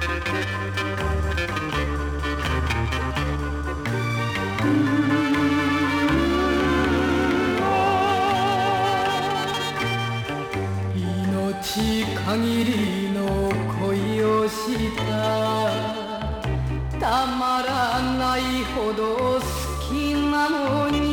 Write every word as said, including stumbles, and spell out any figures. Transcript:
限りの恋をしたたまらないほど好きなのに